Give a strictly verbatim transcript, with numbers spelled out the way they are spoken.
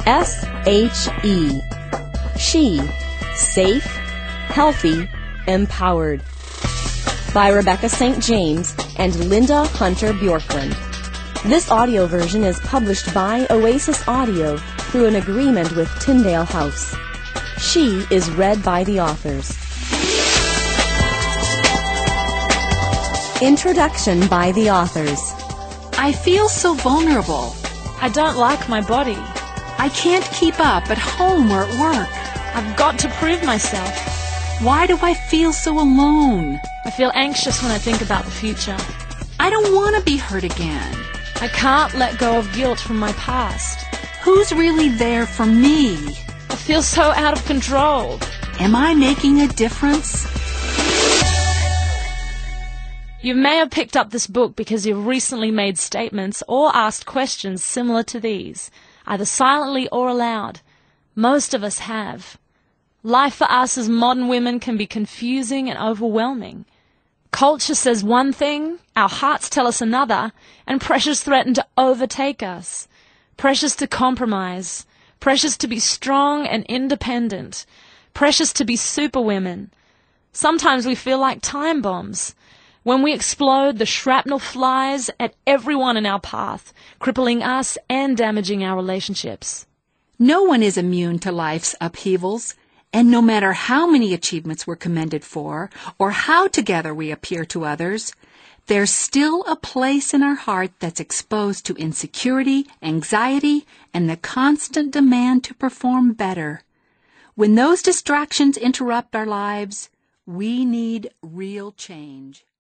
S H E. She. Safe, healthy, empowered. By Rebecca Saint James and Linda Hunter Bjorklund. This audio version is published by Oasis Audio through an agreement with Tyndale House. She is read by the authors. Introduction by the authors. I feel so vulnerable. I don't like my body. I can't keep up at home or at work. I've got to prove myself. Why do I feel so alone? I feel anxious when I think about the future. I don't want to be hurt again. I can't let go of guilt from my past. Who's really there for me? I feel so out of control. Am I making a difference? You may have picked up this book because you've recently made statements or asked questions similar to these, either silently or aloud. Most of us have. Life for us as modern women can be confusing and overwhelming. Culture says one thing, our hearts tell us another, and pressures threaten to overtake us. Pressures to compromise, pressures to be strong and independent, pressures to be superwomen. Sometimes we feel like time bombs. When we explode, the shrapnel flies at everyone in our path, crippling us and damaging our relationships. No one is immune to life's upheavals, and no matter how many achievements we're commended for, or how together we appear to others, there's still a place in our heart that's exposed to insecurity, anxiety, and the constant demand to perform better. When those distractions interrupt our lives, we need real change.